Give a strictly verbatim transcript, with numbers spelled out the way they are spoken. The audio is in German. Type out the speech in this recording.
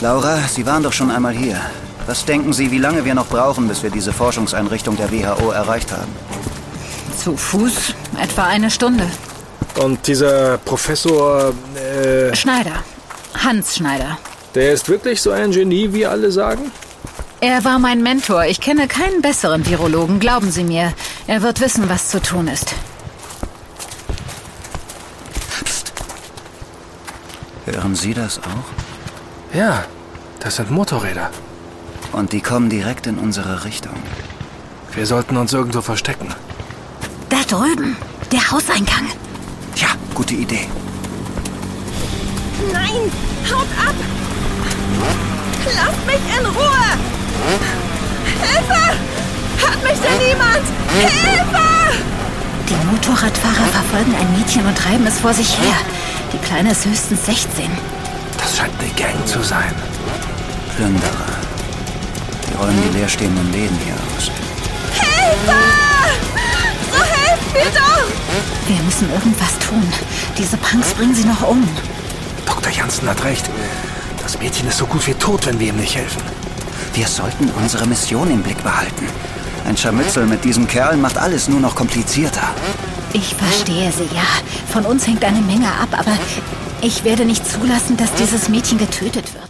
Laura, Sie waren doch schon einmal hier. Was denken Sie, wie lange wir noch brauchen, bis wir diese Forschungseinrichtung der W H O erreicht haben? Zu Fuß etwa eine Stunde. Und dieser Professor... Äh, Schneider. Hans Schneider. Der ist wirklich so ein Genie, wie alle sagen? Er war mein Mentor. Ich kenne keinen besseren Virologen, glauben Sie mir. Er wird wissen, was zu tun ist. Psst. Hören Sie das auch? Ja, das sind Motorräder. Und die kommen direkt in unsere Richtung. Wir sollten uns irgendwo verstecken. Da drüben, der Hauseingang. Ja, gute Idee. Nein, haut ab! Lasst mich in Ruhe! Hilfe! Hat mich denn niemand? Hilfe! Die Motorradfahrer verfolgen ein Mädchen und treiben es vor sich her. Die Kleine ist höchstens sechzehn. Das scheint eine Gang zu sein. Plünderer. Die räumen die leerstehenden Läden hier aus. Hilfe! So helft mir doch! Wir müssen irgendwas tun. Diese Punks bringen sie noch um. Doktor Jansen hat recht. Das Mädchen ist so gut wie tot, wenn wir ihm nicht helfen. Wir sollten unsere Mission im Blick behalten. Ein Scharmützel mit diesem Kerl macht alles nur noch komplizierter. Ich verstehe Sie, ja. Von uns hängt eine Menge ab, aber ich werde nicht zulassen, dass dieses Mädchen getötet wird.